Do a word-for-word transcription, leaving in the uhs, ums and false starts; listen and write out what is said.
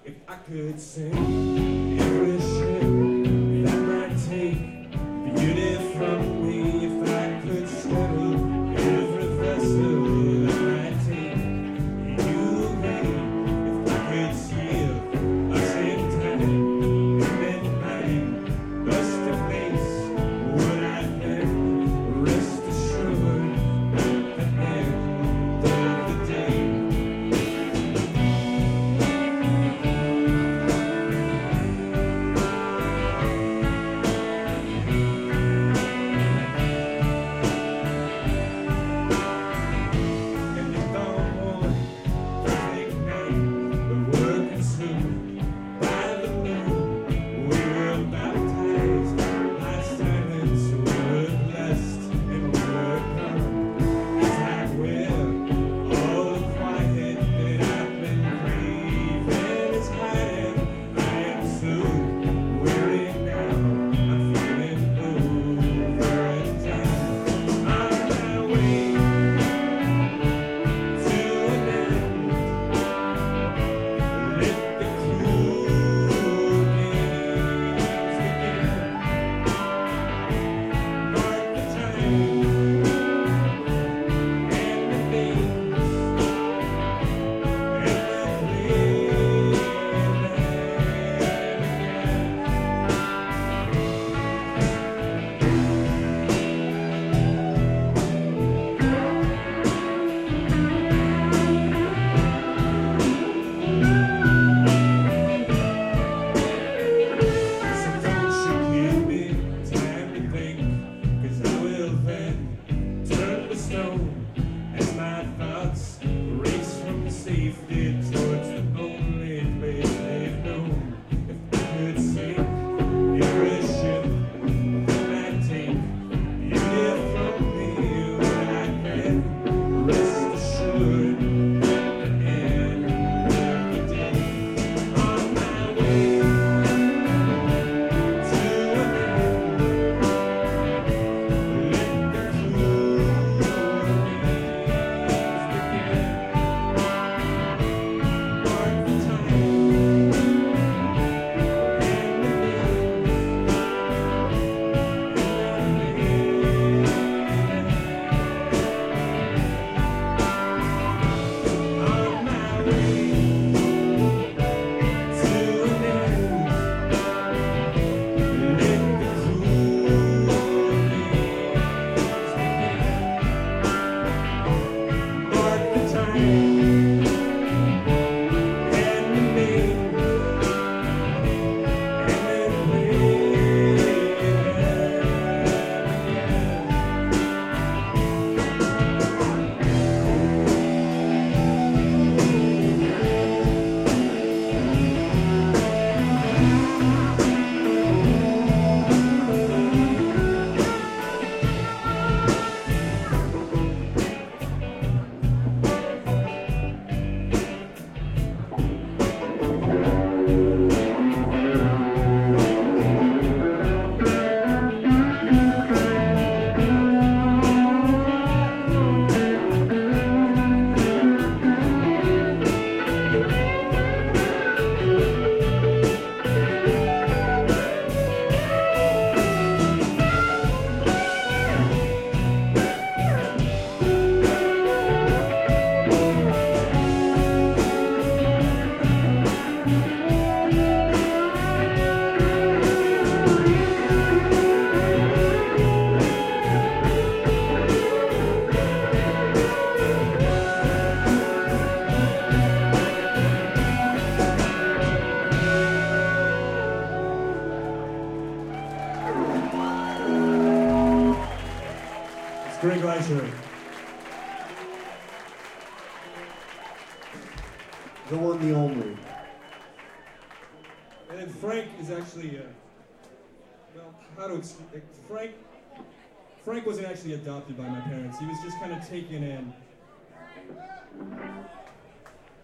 If I could sing every ship that might take beauty from me, if I could steady every vessel that might take you away, if I could steal us in time and then find us to face, would I then rest assured at the end of the day? Greg Leisure. The one, the only. And then Frank is actually, uh, well, how to explain, Frank, Frank wasn't actually adopted by my parents. He was just kind of taken in.